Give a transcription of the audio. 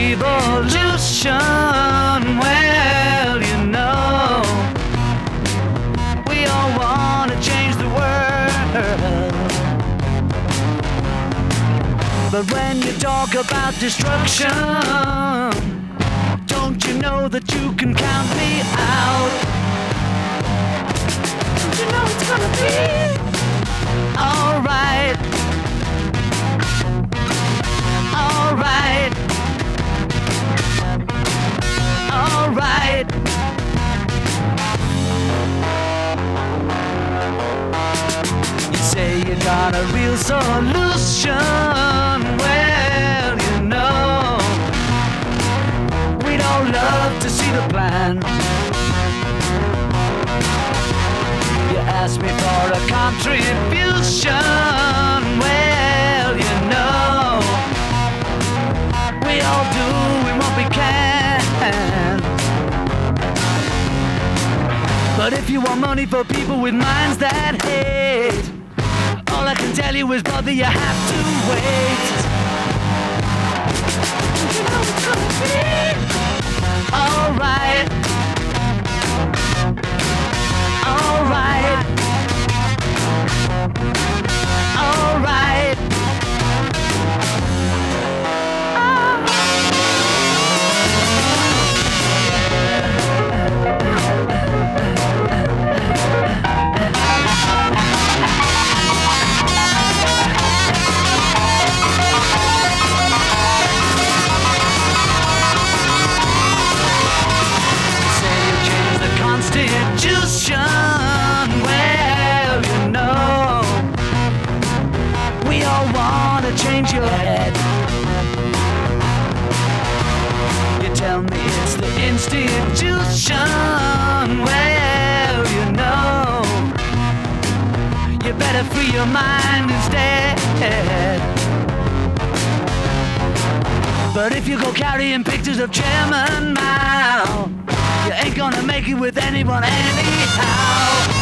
revolution. Well, you know, we all want to change the world. But when you talk about destruction, don't you know that you can count me out? Don't you know it's gonna be alright? Alright. Alright. You say you got a real solution. Well, you know, we'd all love to see the plan. You asked me for a contribution. Well, you know, we all do what we can. But if you want money for people with minds that hate, all I can tell you is, brother, you have to wait. You know it's gonna be alright. Alright. Alright. Constitution, well, you know, we all want to change your head. You tell me it's the institution, well, you know, you better free your mind instead. But if you go carrying pictures of Chairman Mao, you ain't gonna make it with anyone anyhow.